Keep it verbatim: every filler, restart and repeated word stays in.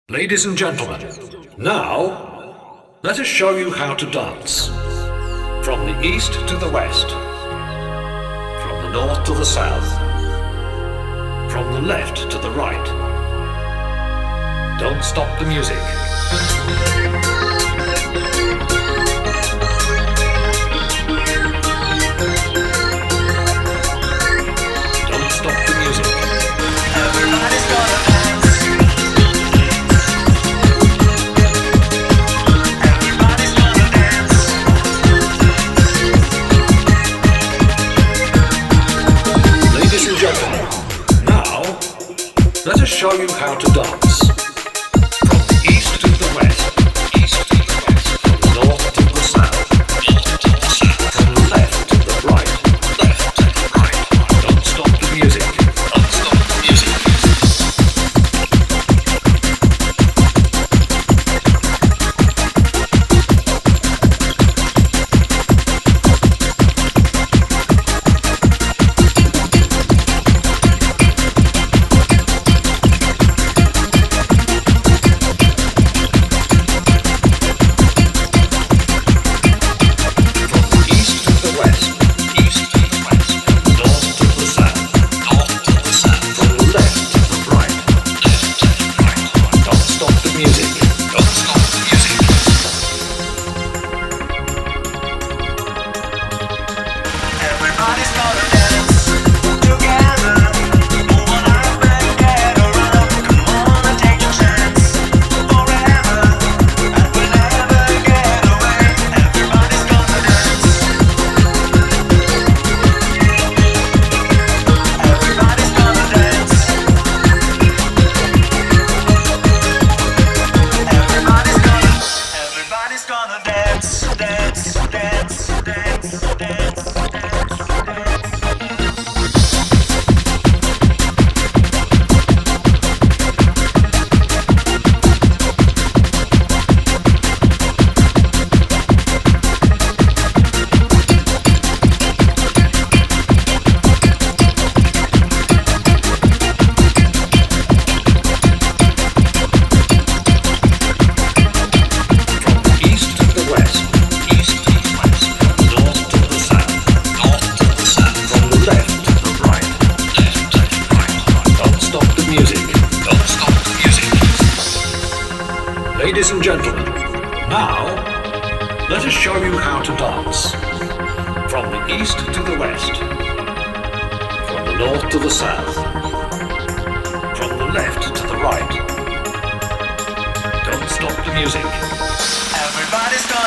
Ladies and gentlemen, now let us show you how to dance. From the east to the west, from the north to the south, from the left to the right. Don't stop the music. Don't stop the music. Everybody's gonna dance. Everybody's gonna dance. Ladies and gentlemen, now let us show you how to dance. From the east to the west, east to the west, from the north to the south, north to the south, from the left to the right, left to the right. Don't stop the music. Don't stop the music. Ladies and gentlemen, now let us show you how to dance. From the east to the west, from the north to the south, from the left to the right. Don't stop the music. Everybody's gonna